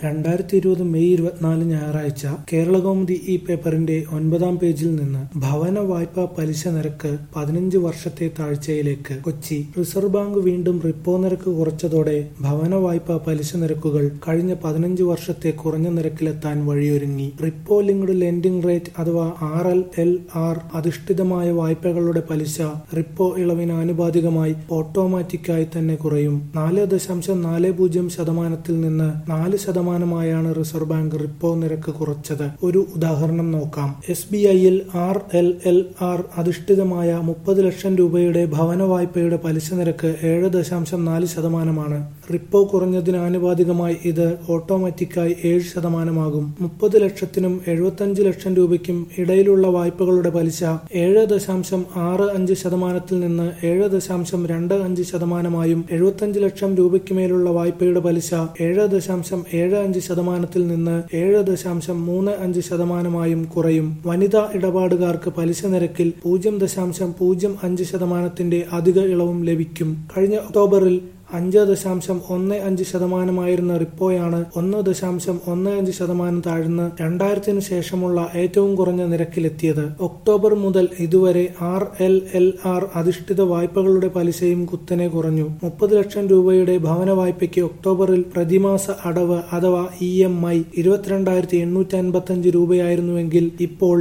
2020 May 24 ഞായറാഴ്ച കേരളകൗമുദി ഈ പേപ്പറിന്റെ 9-ാം പേജിൽ നിന്ന് ഭവന വായ്പാ പലിശ നിരക്ക് 15 വർഷത്തെ താഴ്ചയിലേക്ക്. കൊച്ചി റിസർവ് ബാങ്ക് വീണ്ടും റിപ്പോ നിരക്ക് കുറച്ചതോടെ ഭവന വായ്പാ പലിശ നിരക്കുകൾ കഴിഞ്ഞ 15 വർഷത്തെ കുറഞ്ഞ നിരക്കിലെത്താൻ വഴിയൊരുങ്ങി. റിപ്പോ ലിങ്ക്ഡ് ലെൻഡിംഗ് റേറ്റ് അഥവാ RLLR അധിഷ്ഠിതമായ വായ്പകളുടെ പലിശ റിപ്പോ ഇളവിന് ആനുപാതികമായി ഓട്ടോമാറ്റിക്കായി തന്നെ കുറയും. 4.40% നിന്ന് 4%മായാണ് റിസർവ് ബാങ്ക് റിപ്പോ നിരക്ക് കുറച്ചത്. ഒരു ഉദാഹരണം നോക്കാം. SBIയിൽ RLLR അധിഷ്ഠിതമായ 30 ലക്ഷം രൂപയുടെ ഭവന വായ്പയുടെ പലിശ നിരക്ക് 7.4%. റിപ്പോ കുറഞ്ഞതിന് ആനുപാതികമായി ഇത് ഓട്ടോമാറ്റിക്കായി 7%. 30 ലക്ഷത്തിനും 75 ലക്ഷം രൂപയ്ക്കും ഇടയിലുള്ള വായ്പകളുടെ പലിശ 7.65% നിന്ന് 7.25%, 75 ലക്ഷം രൂപയ്ക്കുമേലുള്ള വായ്പയുടെ പലിശ 7.75% നിന്ന് 7.35% കുറയും. വനിതാ ഇടപാടുകാർക്ക് പലിശ നിരക്കിൽ 0.05% അധിക ഇളവും ലഭിക്കും. കഴിഞ്ഞ ഒക്ടോബറിൽ 5.15% റിപ്പോയാണ് 1.15% താഴ്ന്ന് 2000 ശേഷമുള്ള ഏറ്റവും കുറഞ്ഞ നിരക്കിലെത്തിയത്. ഒക്ടോബർ മുതൽ ഇതുവരെ RLLR അധിഷ്ഠിത വായ്പകളുടെ പലിശയും കുത്തനെ കുറഞ്ഞു. 30 ലക്ഷം രൂപയുടെ ഭവന വായ്പയ്ക്ക് ഒക്ടോബറിൽ പ്രതിമാസ അടവ് അഥവാ EMI 22,855 രൂപയായിരുന്നുവെങ്കിൽ ഇപ്പോൾ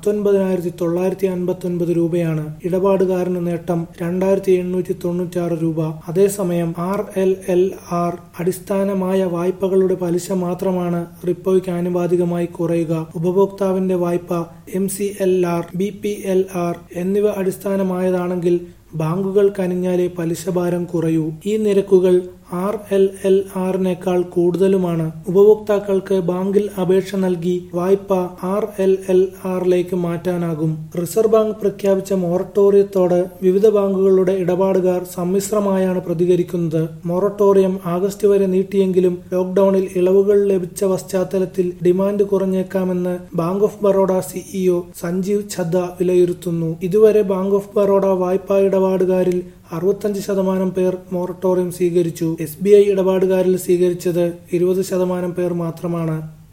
19,959 രൂപയാണ്. ഇടപാടുകാരന് നേട്ടം 2,896 രൂപ. അതേസമയം RLLR അടിസ്ഥാനമായ വായ്പകളുടെ പലിശ മാത്രമാണ് റിപ്പോയ്ക്ക് ആനുപാതികമായി കുറയുക. ഉപഭോക്താവിന്റെ വായ്പ MCLR, BPLR എന്നിവ അടിസ്ഥാനമായതാണെങ്കിൽ ബാങ്കുകൾ കനിഞ്ഞാലേ പലിശ ഭാരം കുറയൂ. ഈ നിരക്കുകൾ RLLR-നേക്കാൾ കൂടുതലുമാണ്. ഉപഭോക്താക്കൾക്ക് ബാങ്കിൽ അപേക്ഷ നൽകി വായ്പ RLLR-ലേക്ക് മാറ്റാനാകും. റിസർവ് ബാങ്ക് പ്രഖ്യാപിച്ച മൊറട്ടോറിയത്തോട് വിവിധ ബാങ്കുകളുടെ ഇടപാടുകാർ സമ്മിശ്രമായാണ് പ്രതികരിക്കുന്നത്. മൊറട്ടോറിയം ആഗസ്റ്റ് വരെ നീട്ടിയെങ്കിലും ലോക്ഡൌണിൽ ഇളവുകൾ ലഭിച്ച പശ്ചാത്തലത്തിൽ ഡിമാൻഡ് കുറഞ്ഞേക്കാമെന്ന് bank of Baroda CEO Sanjiv Chadha വിലയിരുത്തുന്നു. ഇതുവരെ ബാങ്ക് ഓഫ് ബറോഡ വായ്പാ ഇടപാടുകാരിൽ 65% പേർ മൊറട്ടോറിയം സ്വീകരിച്ചു. SBI ഇടപാടുകാരിൽ സ്വീകരിച്ചത് 20% പേർ മാത്രമാണ്.